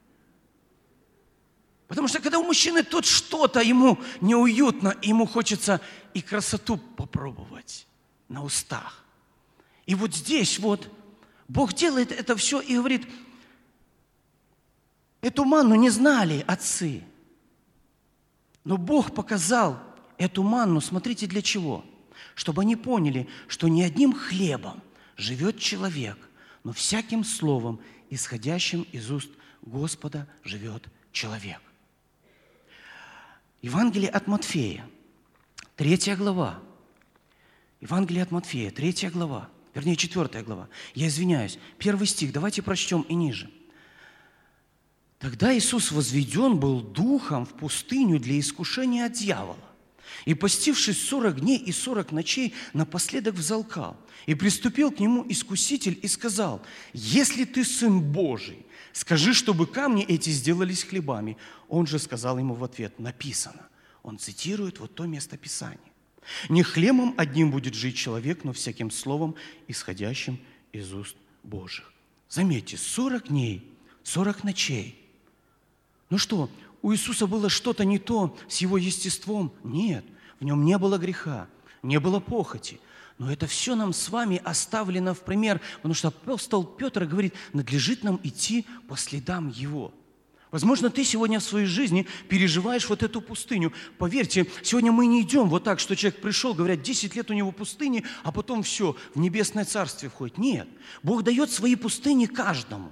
Потому что когда у мужчины тут что-то, ему неуютно, ему хочется и красоту попробовать на устах. И вот здесь вот Бог делает это все и говорит: Эту манну не знали отцы. Но Бог показал эту манну, смотрите, для чего? Чтобы они поняли, что не одним хлебом живет человек, но всяким словом, исходящим из уст Господа, живет человек. Евангелие от Матфея, 3 глава. Евангелие от Матфея, 3 глава, вернее, 4 глава. Я извиняюсь, 1 стих, давайте прочтем и ниже. «Тогда Иисус возведен был духом в пустыню для искушения от дьявола. И, постившись 40 дней и 40 ночей, напоследок взалкал. И приступил к нему искуситель и сказал: „Если ты Сын Божий, скажи, чтобы камни эти сделались хлебами“. Он же сказал ему в ответ: „Написано“». Он цитирует вот то место Писания. «Не хлебом одним будет жить человек, но всяким словом, исходящим из уст Божьих». Заметьте, 40 дней, 40 ночей. Ну что, у Иисуса было что-то не то с Его естеством? Нет, в Нем не было греха, не было похоти. Но это все нам с вами оставлено в пример, потому что апостол Петр говорит, надлежит нам идти по следам Его. Возможно, ты сегодня в своей жизни переживаешь вот эту пустыню. Поверьте, сегодня мы не идем вот так, что человек пришел, говорят, 10 лет у него пустыни, а потом все, в небесное царствие входит. Нет, Бог дает свои пустыни каждому.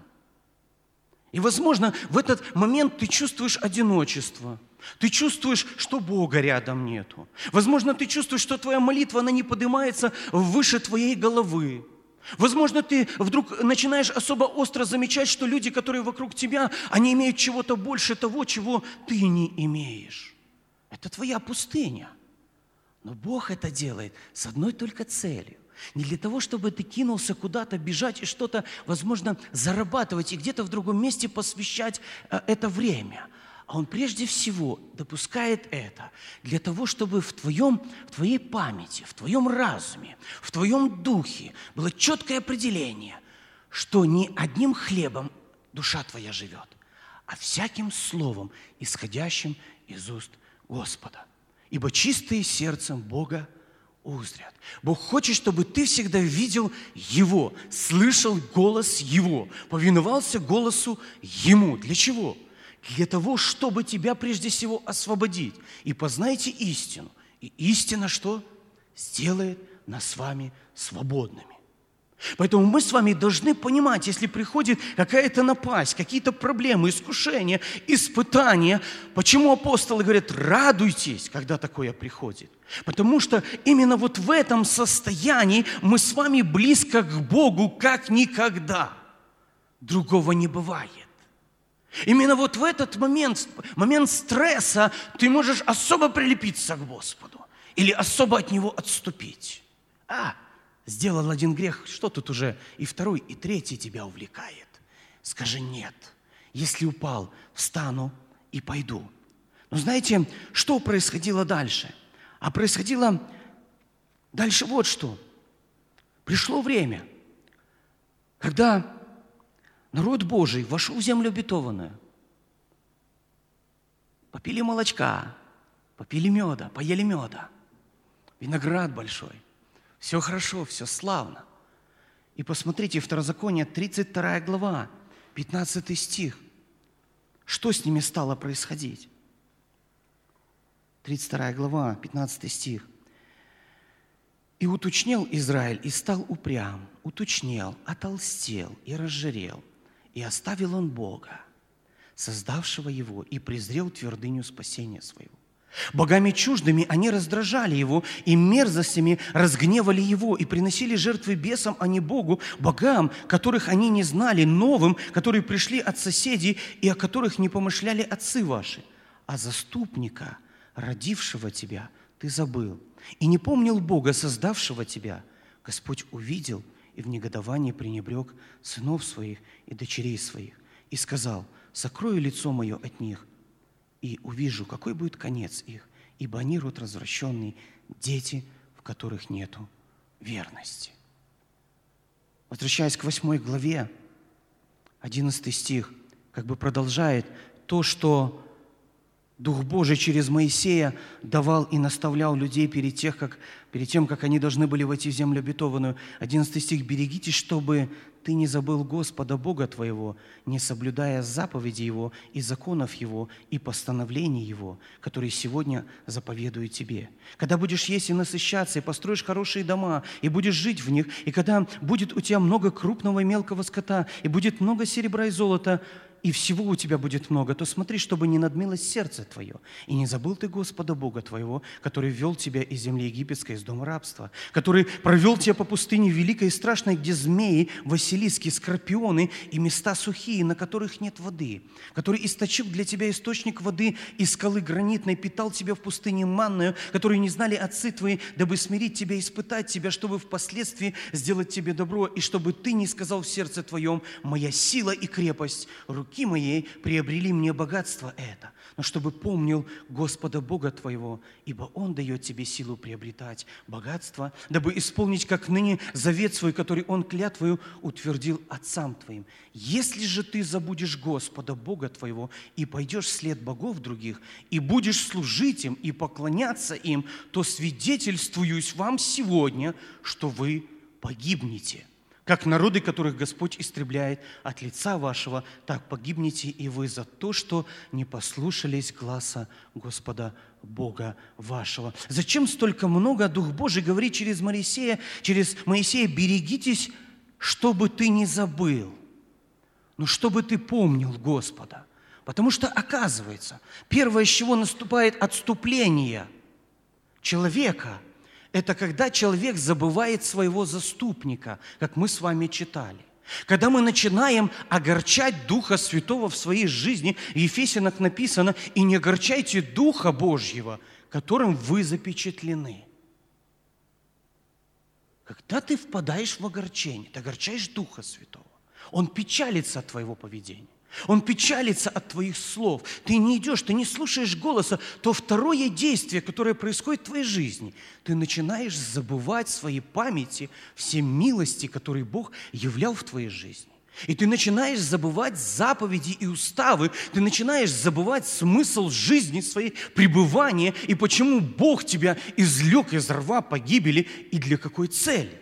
И, возможно, в этот момент ты чувствуешь одиночество. Ты чувствуешь, что Бога рядом нету. Возможно, ты чувствуешь, что твоя молитва, она не поднимается выше твоей головы. Возможно, ты вдруг начинаешь особо остро замечать, что люди, которые вокруг тебя, они имеют чего-то больше того, чего ты не имеешь. Это твоя пустыня. Но Бог это делает с одной только целью. Не для того, чтобы ты кинулся куда-то бежать и что-то, возможно, зарабатывать и где-то в другом месте посвящать это время. А Он прежде всего допускает это для того, чтобы в твоей памяти, в твоем разуме, в твоем духе было четкое определение, что не одним хлебом душа твоя живет, а всяким словом, исходящим из уст Господа. Ибо чистые сердцем Бога узрят. Бог хочет, чтобы ты всегда видел Его, слышал голос Его, повиновался голосу Ему. Для чего? Для того, чтобы тебя прежде всего освободить. И познайте истину. И истина что? Сделает нас с вами свободными. Поэтому мы с вами должны понимать, если приходит какая-то напасть, какие-то проблемы, искушения, испытания, почему апостолы говорят, радуйтесь, когда такое приходит. Потому что именно вот в этом состоянии мы с вами близко к Богу, как никогда. Другого не бывает. Именно вот в этот момент стресса, ты можешь особо прилепиться к Господу или особо от Него отступить. Сделал один грех, что тут уже и второй, и третий тебя увлекает. Скажи нет. Если упал, встану и пойду. Но знаете, что происходило дальше? А происходило дальше вот что. Пришло время, когда народ Божий вошел в землю обетованную. Попили молочка, попили меда, поели меда. Виноград большой. Все хорошо, все славно. И посмотрите, Второзаконие, 32 глава, 15 стих. Что с ними стало происходить? 32 глава, 15 стих. «И утучнел Израиль, и стал упрям, утучнел, отолстел и разжирел, и оставил он Бога, создавшего его, и презрел твердыню спасения своего. Богами чуждыми они раздражали его, и мерзостями разгневали его, и приносили жертвы бесам, а не Богу, богам, которых они не знали, новым, которые пришли от соседей, и о которых не помышляли отцы ваши. А заступника, родившего тебя, ты забыл, и не помнил Бога, создавшего тебя. Господь увидел и в негодовании пренебрег сынов своих и дочерей своих, и сказал: сокрою лицо мое от них, и увижу, какой будет конец их, ибо они род развращенный, дети, в которых нету верности». Возвращаясь к 8 главе, 11 стих, как бы продолжает то, что Дух Божий через Моисея давал и наставлял людей перед тем, как они должны были войти в землю обетованную. 11 стих. «Берегитесь, чтобы ты не забыл Господа Бога твоего, не соблюдая заповеди Его и законов Его и постановлений Его, которые сегодня заповедую тебе». Когда будешь есть и насыщаться, и построишь хорошие дома, и будешь жить в них, и когда будет у тебя много крупного и мелкого скота, и будет много серебра и золота, и всего у тебя будет много, то смотри, чтобы не надмилось сердце твое, и не забыл ты Господа Бога твоего, который ввел тебя из земли египетской, из дома рабства, который провел тебя по пустыне великой и страшной, где змеи, василиски, скорпионы и места сухие, на которых нет воды, который источил для тебя источник воды из скалы гранитной, питал тебя в пустыне манною, которую не знали отцы твои, дабы смирить тебя, испытать тебя, чтобы впоследствии сделать тебе добро, и чтобы ты не сказал в сердце твоем: «Моя сила и крепость руки моей приобрели мне богатство это», но чтобы помнил Господа Бога твоего, ибо Он дает тебе силу приобретать богатство, дабы исполнить, как ныне, завет свой, который Он клятвою утвердил отцам твоим. Если же ты забудешь Господа Бога твоего и пойдешь вслед богов других, и будешь служить им и поклоняться им, то свидетельствуюсь вам сегодня, что вы погибнете. Как народы, которых Господь истребляет от лица вашего, так погибнете и вы за то, что не послушались гласа Господа Бога вашего». Зачем столько много Дух Божий говорит через Моисея? «Берегитесь, чтобы ты не забыл». Но чтобы ты помнил Господа. Потому что, оказывается, первое, с чего наступает отступление человека – это когда человек забывает своего заступника, как мы с вами читали. Когда мы начинаем огорчать Духа Святого в своей жизни, в Ефесянах написано: «И не огорчайте Духа Божьего, которым вы запечатлены». Когда ты впадаешь в огорчение, ты огорчаешь Духа Святого. Он печалится от твоего поведения. Он печалится от твоих слов. Ты не идешь, ты не слушаешь голоса. То второе действие, которое происходит в твоей жизни, ты начинаешь забывать в своей памяти все милости, которые Бог являл в твоей жизни. И ты начинаешь забывать заповеди и уставы, ты начинаешь забывать смысл жизни своей, пребывания, и почему Бог тебя извлек из рва погибели и для какой цели.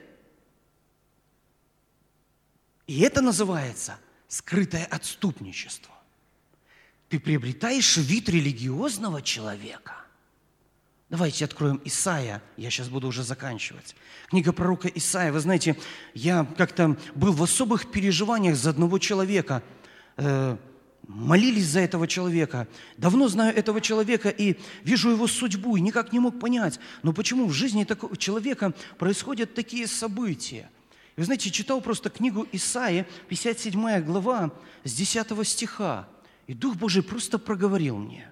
И это называется скрытое отступничество. Ты приобретаешь вид религиозного человека. Давайте откроем Исаия. Я сейчас буду уже заканчивать. Книга пророка Исаия. Вы знаете, я как-то был в особых переживаниях за одного человека. Молились за этого человека. Давно знаю этого человека и вижу его судьбу, и никак не мог понять, но почему в жизни такого человека происходят такие события. И вы знаете, читал просто книгу Исаии, 57 глава, с 10 стиха. И Дух Божий просто проговорил мне.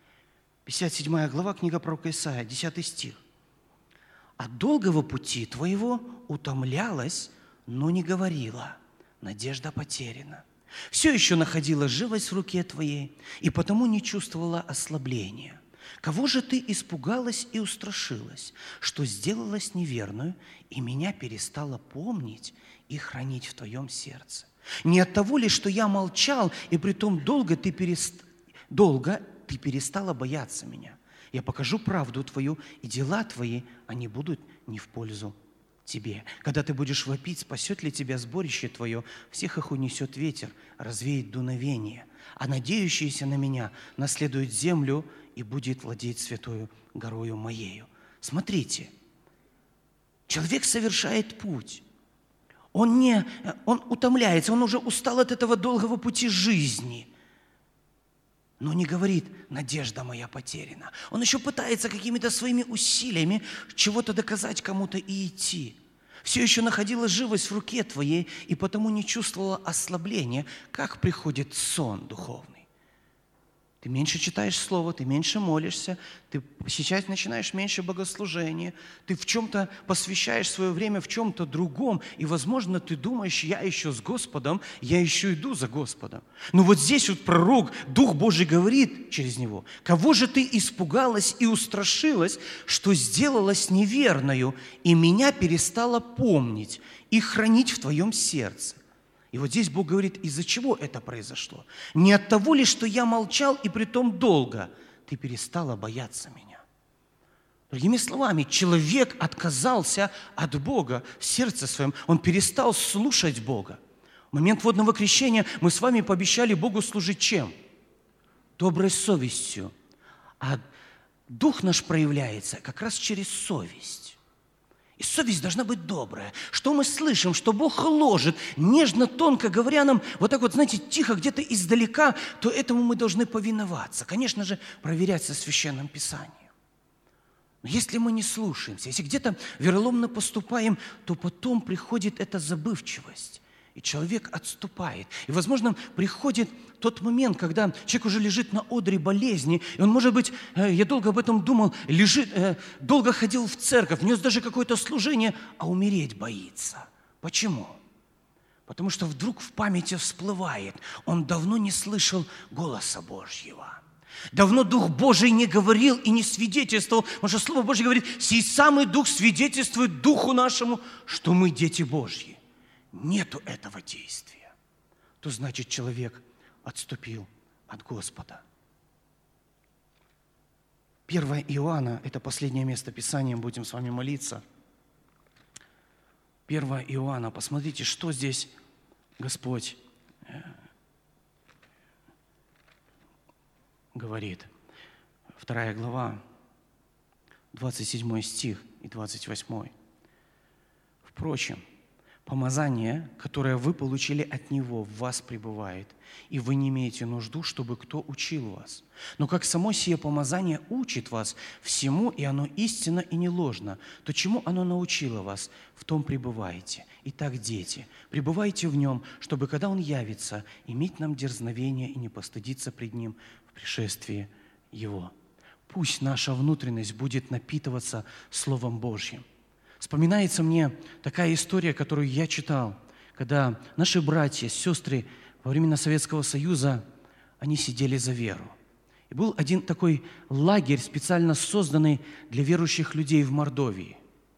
57 глава, книга пророка Исаия, 10 стих. «От долгого пути твоего утомлялась, но не говорила, надежда потеряна. Все еще находила живость в руке твоей, и потому не чувствовала ослабления. Кого же ты испугалась и устрашилась, что сделалась неверную, и меня перестала помнить и хранить в твоем сердце? Не от того ли, что я молчал, и притом долго ты перестала бояться меня? Я покажу правду твою, и дела твои, они будут не в пользу тебе. Когда ты будешь вопить, спасет ли тебя сборище твое? Всех их унесет ветер, развеет дуновение. А надеющиеся на меня наследуют землю и будет владеть святою горою моею». Смотрите, человек совершает путь. Он утомляется, он уже устал от этого долгого пути жизни. Но не говорит: «надежда моя потеряна». Он еще пытается какими-то своими усилиями чего-то доказать кому-то и идти. Все еще находила живость в руке твоей, и потому не чувствовала ослабления, как приходит сон духовный. Ты меньше читаешь Слово, ты меньше молишься, ты сейчас начинаешь меньше богослужения, ты в чем-то посвящаешь свое время в чем-то другом, и, возможно, ты думаешь: я еще с Господом, я еще иду за Господом. Но вот здесь вот пророк, Дух Божий говорит через него: «Кого же ты испугалась и устрашилась, что сделалась неверною, и меня перестала помнить и хранить в твоем сердце?» И вот здесь Бог говорит, из-за чего это произошло. Не от того ли, что я молчал, и притом долго ты перестала бояться меня. Другими словами, человек отказался от Бога в сердце своем. Он перестал слушать Бога. В момент водного крещения мы с вами пообещали Богу служить чем? Доброй совестью. А дух наш проявляется как раз через совесть. И совесть должна быть добрая. Что мы слышим, что Бог ложит, нежно, тонко говоря нам, вот так вот, знаете, тихо, где-то издалека, то этому мы должны повиноваться. Конечно же, проверять со Священным Писанием. Но если мы не слушаемся, если где-то вероломно поступаем, то потом приходит эта забывчивость. И человек отступает. И, возможно, приходит тот момент, когда человек уже лежит на одре болезни, и он, может быть, я долго об этом думал, долго ходил в церковь, нес даже какое-то служение, а умереть боится. Почему? Потому что вдруг в памяти всплывает, он давно не слышал голоса Божьего. Давно Дух Божий не говорил и не свидетельствовал, потому что Слово Божье говорит, сей самый Дух свидетельствует Духу нашему, что мы дети Божьи. Нету этого действия, то значит, человек отступил от Господа. 1 Иоанна, это последнее место Писания, будем с вами молиться. 1 Иоанна, посмотрите, что здесь Господь говорит. 2 глава, 27 стих и 28. Впрочем, помазание, которое вы получили от Него, в вас пребывает, и вы не имеете нужду, чтобы кто учил вас. Но как само сие помазание учит вас всему, и оно истинно и не ложно, то чему оно научило вас, в том пребывайте. Итак, дети, пребывайте в нем, чтобы, когда Он явится, иметь нам дерзновение и не постыдиться пред Ним в пришествии Его. Пусть наша внутренность будет напитываться Словом Божьим. Вспоминается мне такая история, которую я читал, когда наши братья, сестры во времена Советского Союза, они сидели за веру. И был один такой лагерь, специально созданный для верующих людей в Мордовии.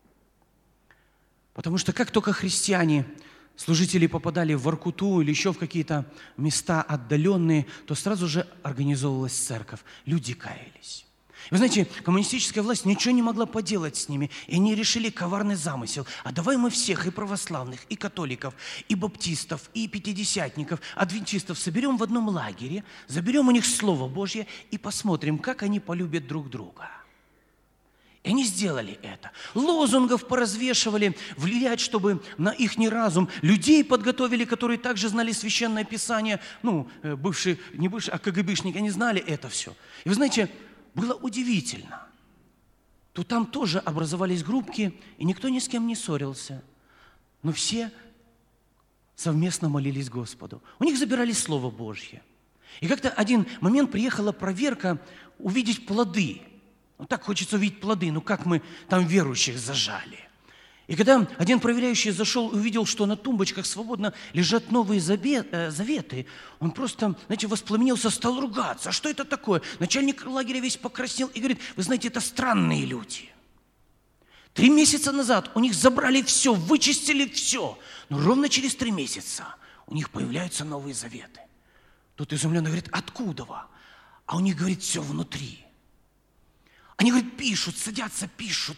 Потому что как только христиане, служители попадали в Воркуту или еще в какие-то места отдаленные, то сразу же организовывалась церковь, люди каялись. Вы знаете, коммунистическая власть ничего не могла поделать с ними, и они решили коварный замысел. А давай мы всех, и православных, и католиков, и баптистов, и пятидесятников, адвентистов соберем в одном лагере, заберем у них Слово Божье и посмотрим, как они полюбят друг друга. И они сделали это. Лозунгов поразвешивали, влиять, чтобы на ихний разум. Людей подготовили, которые также знали Священное Писание. Бывшие, не бывшие, а КГБшники, они знали это все. И вы знаете, было удивительно. То там тоже образовались группки, и никто ни с кем не ссорился. Но все совместно молились Господу. У них забирали Слово Божье. И как-то один момент приехала проверка увидеть плоды. Так хочется увидеть плоды, как мы там верующих зажали. И когда один проверяющий зашел и увидел, что на тумбочках свободно лежат новые заветы, он просто, воспламенился, стал ругаться. А что это такое? Начальник лагеря весь покраснел и говорит, вы знаете, это странные люди. 3 месяца назад у них забрали все, вычистили все. Но ровно через 3 месяца у них появляются новые заветы. Тот изумленно говорит, откуда вы? А у них, говорит, все внутри. Они, говорит, пишут, садятся, пишут.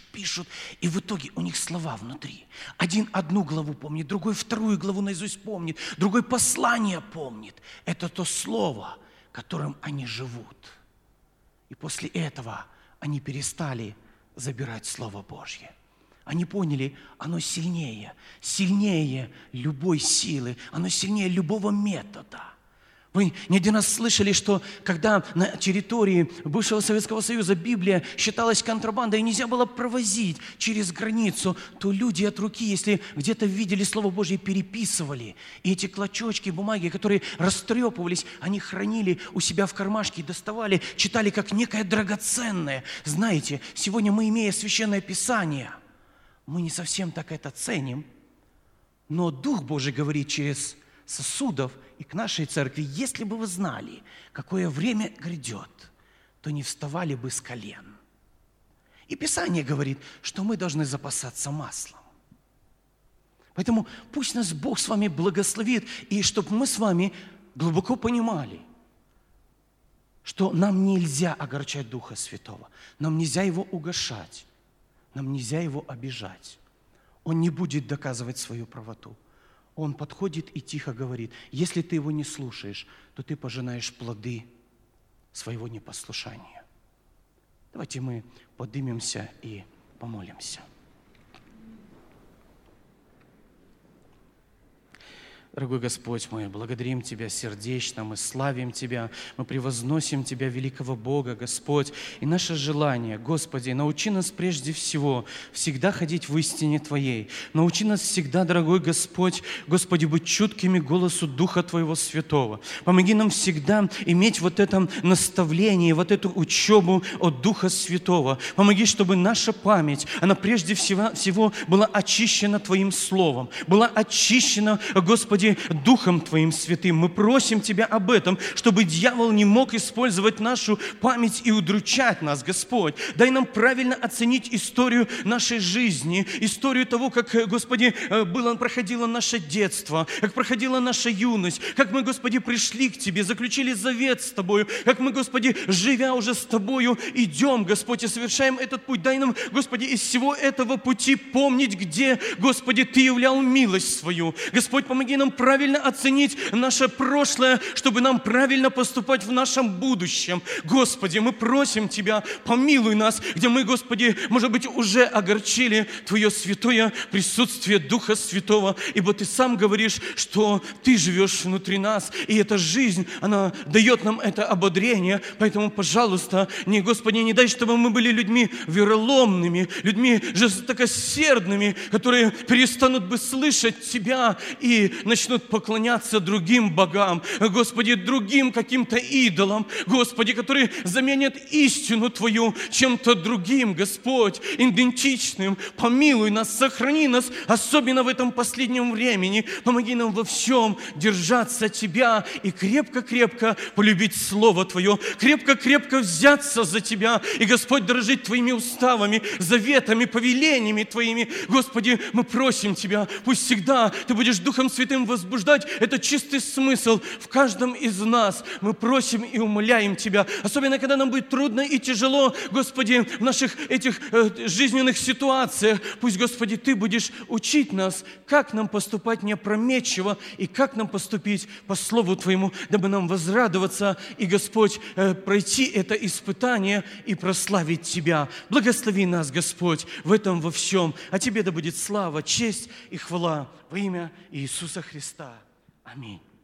И в итоге у них слова внутри. Один 1 главу помнит, другой 2 главу наизусть помнит, другой послание помнит. Это то слово, которым они живут. И после этого они перестали забирать Слово Божье. Они поняли, оно сильнее любой силы, оно сильнее любого метода. Вы не один раз слышали, что когда на территории бывшего Советского Союза Библия считалась контрабандой и нельзя было провозить через границу, то люди от руки, если где-то видели Слово Божье, переписывали. И эти клочочки бумаги, которые растрепывались, они хранили у себя в кармашке, доставали, читали как некое драгоценное. Знаете, сегодня мы, имея Священное Писание, мы не совсем так это ценим, но Дух Божий говорит через сосудов и к нашей церкви, если бы вы знали, какое время грядет, то не вставали бы с колен. И Писание говорит, что мы должны запасаться маслом. Поэтому пусть нас Бог с вами благословит, и чтобы мы с вами глубоко понимали, что нам нельзя огорчать Духа Святого, нам нельзя Его угошать, нам нельзя Его обижать. Он не будет доказывать свою правоту. Он подходит и тихо говорит: если ты Его не слушаешь, то ты пожинаешь плоды своего непослушания. Давайте мы поднимемся и помолимся. Дорогой Господь мой, благодарим Тебя сердечно, мы славим Тебя, мы превозносим Тебя, великого Бога, Господь. И наше желание, Господи, научи нас прежде всего всегда ходить в истине Твоей. Научи нас всегда, дорогой Господь, Господи, быть чуткими к голосу Духа Твоего Святого. Помоги нам всегда иметь вот это наставление, вот эту учебу от Духа Святого. Помоги, чтобы наша память, она прежде всего была очищена Твоим Словом, была очищена, Господи, Духом Твоим Святым. Мы просим Тебя об этом, чтобы дьявол не мог использовать нашу память и удручать нас, Господь. Дай нам правильно оценить историю нашей жизни, историю того, как, Господи, проходило наше детство, как проходила наша юность, как мы, Господи, пришли к Тебе, заключили завет с Тобою, как мы, Господи, живя уже с Тобою, идем, Господь, и совершаем этот путь. Дай нам, Господи, из всего этого пути помнить, где, Господи, Ты являл милость свою. Господь, помоги нам правильно оценить наше прошлое, чтобы нам правильно поступать в нашем будущем. Господи, мы просим Тебя, помилуй нас, где мы, Господи, может быть, уже огорчили Твое святое присутствие Духа Святого, ибо Ты сам говоришь, что Ты живешь внутри нас, и эта жизнь, она дает нам это ободрение, поэтому, пожалуйста, Господи, не дай, чтобы мы были людьми вероломными, людьми жестокосердными, которые перестанут бы слышать Тебя и начнут поклоняться другим богам, Господи, другим каким-то идолам, Господи, которые заменят истину Твою чем-то другим, Господь, идентичным. Помилуй нас, сохрани нас, особенно в этом последнем времени. Помоги нам во всем держаться Тебя и крепко-крепко полюбить Слово Твое, крепко-крепко взяться за Тебя и, Господь, дорожить Твоими уставами, заветами, повелениями Твоими. Господи, мы просим Тебя, пусть всегда Ты будешь Духом Святым возбуждать этот чистый смысл в каждом из нас. Мы просим и умоляем Тебя, особенно когда нам будет трудно и тяжело, Господи, в наших этих жизненных ситуациях. Пусть, Господи, Ты будешь учить нас, как нам поступать неопрометчиво и как нам поступить по Слову Твоему, дабы нам возрадоваться и, Господь, пройти это испытание и прославить Тебя. Благослови нас, Господь, в этом во всем. А Тебе да будет слава, честь и хвала во имя Иисуса Христа. Аминь.